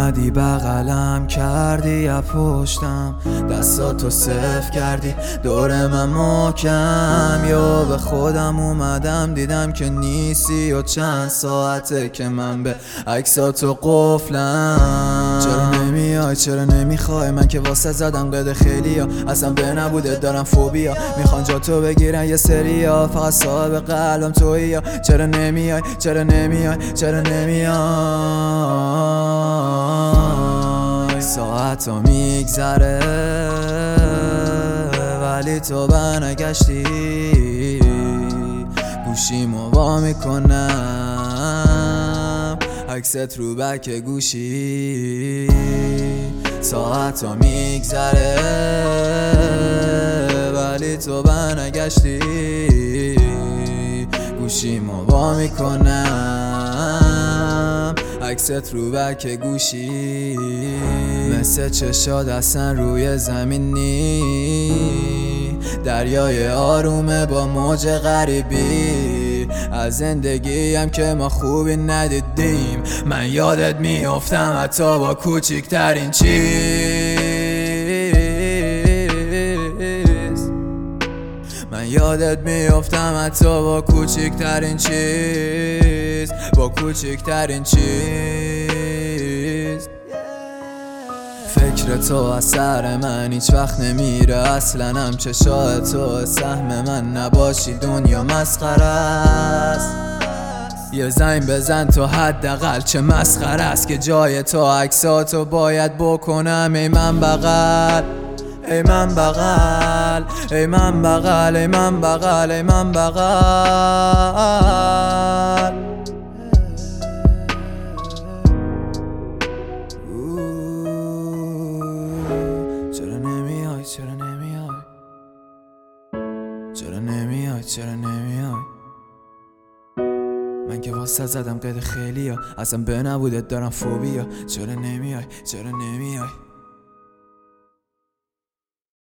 اومدی بغلم کردی یا پشتم، دستاتو صف کردی دور من محکم. یا به خودم اومدم دیدم که نیستی و چند ساعته که من به عکساتو قفلم. چرا نمیای چرا نمیخوای؟ من که واسه زدم قد خیلیا، اصلا به نبوده دارم فوبیا. میخوان جا تو بگیرن یه سریا، فقط صاحب قلبم تویی یا. چرا نمیای چرا نمیای چرا نمیای؟ ساعتا میگذره ولی تو برنگشتی، گوشیمو وا میکنم عکست رو بک گوشی. ساعتا میگذره ولی تو برنگشتی، گوشیمو وا میکنم عکست رو بک گوشی. مثل چشات اصلا روی زمین نی، دریای آرومه با موج غریبی. از زندگیم که ما خوبی ندیدیم، من یادت میافتم حتی با کوچکترین چیز. من یادت میافتم حتی با کوچکترین چیز، با کوچکترین چیز. فکر تو از سر من هیچ وقت نمیره اصلا، هم چشای تو سهم من نباشی دنیا مسخره است. یه زنگ بزن تو حداقل، چه مسخره است که جای تو عکساتو باید بکنم. ای من بغل ای من بغل ای من بغل ای من بغل ای من بغل. چرا نمیای چرا نمیای چرا نمیای چرا نمیای؟ من که واسه زدم قد خیلیا، اصلا به نبودت دارم فوبیا. چرا نمیای چرا نمیای؟